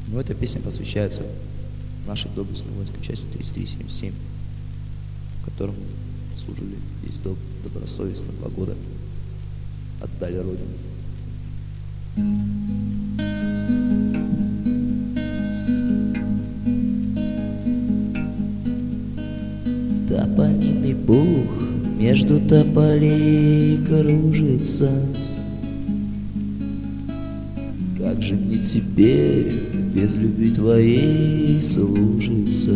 Но эта песня посвящается нашей доблестной воинской части 3377, в котором служили здесь добросовестно 2 года, отдали Родину. Тополиный пух между тополей кружится. Как же мне теперь без любви твоей служится?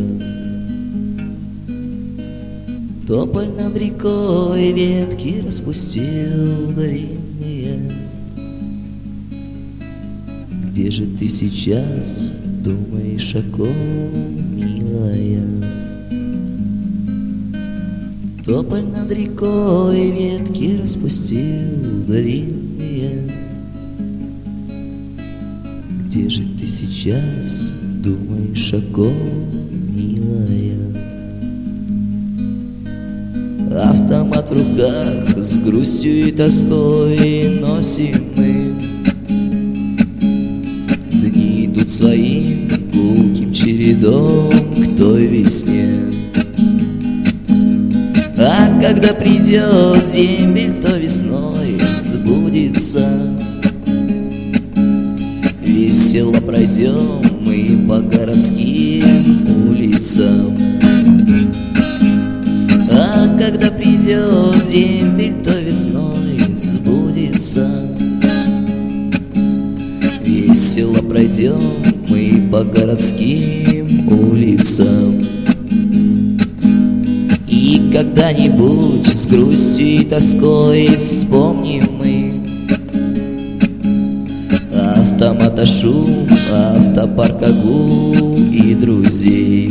Тополь над рекой ветки распустил длинные. Где же ты сейчас думаешь о ком, милая? Тополь над рекой ветки распустил длинные. Где же ты сейчас думаешь о ком, милая? Автомат в руках с грустью и тоской носим мы. Дни идут своим гулким чередом к той весне. А когда придет дембель, то весной сбудется. Весело пройдем мы по городским улицам. А когда придет дембель, то весной сбудется. Весело пройдем мы по городским улицам. И когда-нибудь с грустью и тоской вспомним мы автомата шум, автопарка гул и друзей.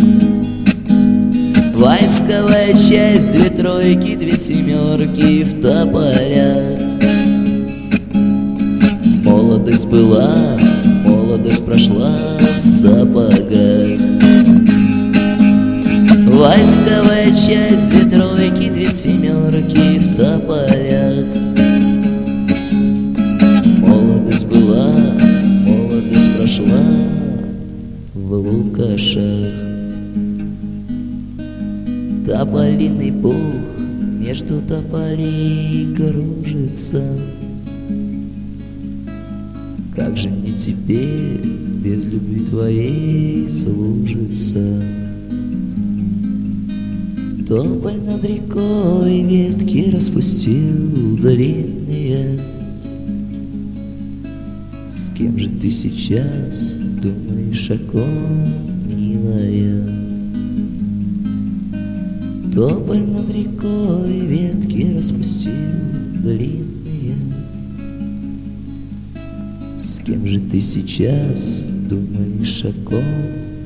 Войсковая часть, 2 тройки, 2 семерки в тополях. Молодость была, молодость прошла в сапогах. Войсковая часть, 2 тройки, 2 семерки в тополях. Молодость была, молодость прошла в лукашах. Тополиный пух между тополей кружится. Как же мне теперь без любви твоей служится? Тополь над рекой ветки распустил длинные. С кем же ты сейчас думаешь о ком, милая? Тополь над рекой ветки распустил длинные. С кем же ты сейчас думаешь о ком?